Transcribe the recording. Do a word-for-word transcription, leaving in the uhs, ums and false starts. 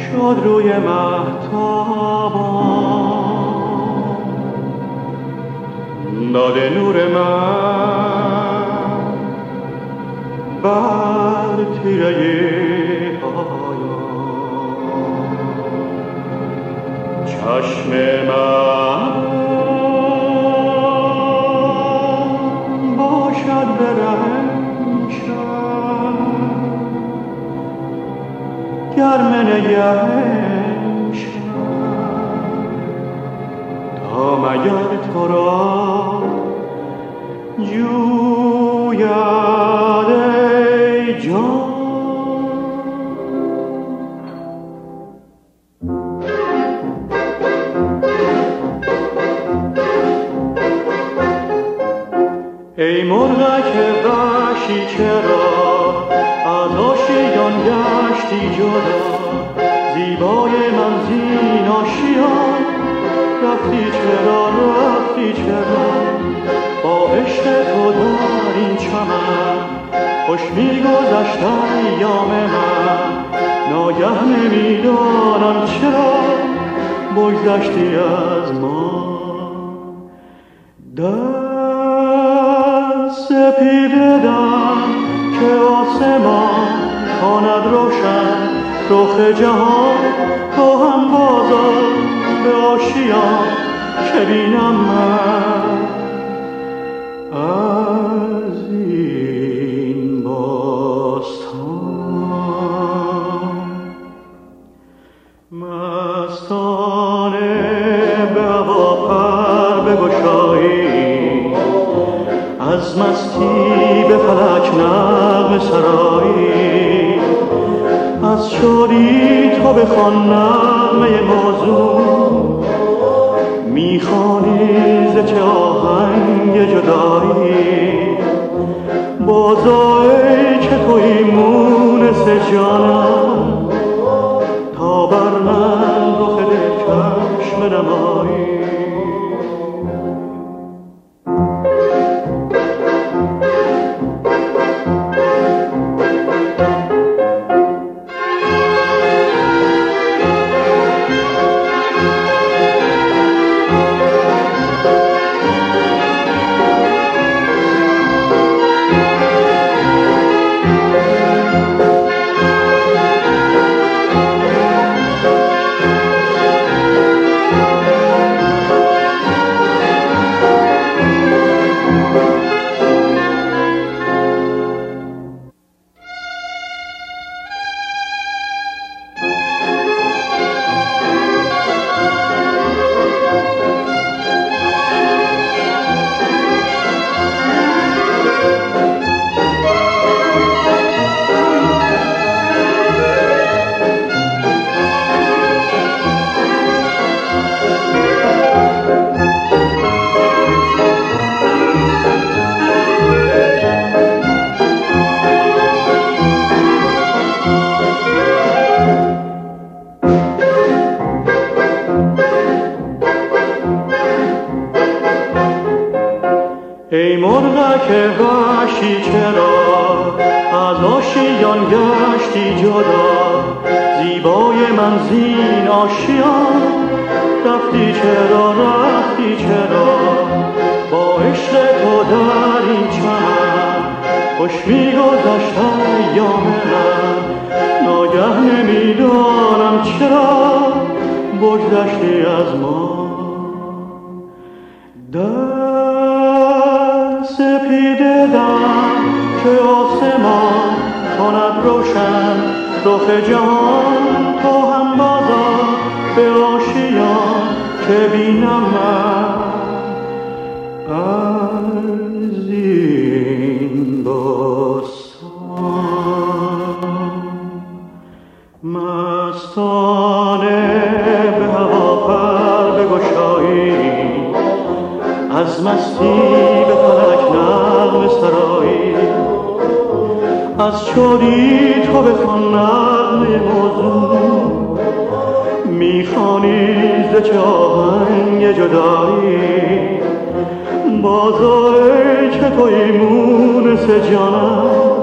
شد روی مهتابان داده نور من بر تیره پایان. چشم من باشد برم شب گرم نگهم شب تا مگر تو را جوید ای جان. ای مرغک وحشی چرا از آشیان گشتی جدا؟ زیبای من زین آشیان رفتی چرا رفتی چرا؟ با عشق تو در این چمن خوش می‌گذشت ایام من، ناگه نمی‌دانم چرا بگذشتی از ما. در سپیده دم که آسمان کند روشن رخ جهان تا هم بازار به آشیان که بینم من از این باستان. مستانه به هوا پر بگشایی، از مستی به فلک نغمه سرایی، از شادی تو بخوان نغمه موزون، میخوانی ز چه آهنگ جدایی. بازا ای که توی مونس جانم تا بر من رخ دلچشم نمایی. ای مرغک وحشی چرا از آشیان گشتی جدا؟ زیبای من زین آشیان رفتی چرا رفتی چرا؟ با عشق تو در این چمن خوش می‌گذشت ایام من، ناگه نمی‌دانم چرا بگذشتی از ما. در سپیده دم که آسمان کند روشن رخ جهان تا هم بازار به آشیان که بینم من از این باستان. مستانه به هوا پر بگشایی، از مستی به فلک نغمه سرایی، از شادی تو بخوان نغمه موزون، میخوانی ز چه آهنگ جدایی. بازا ای که توی مونس جانم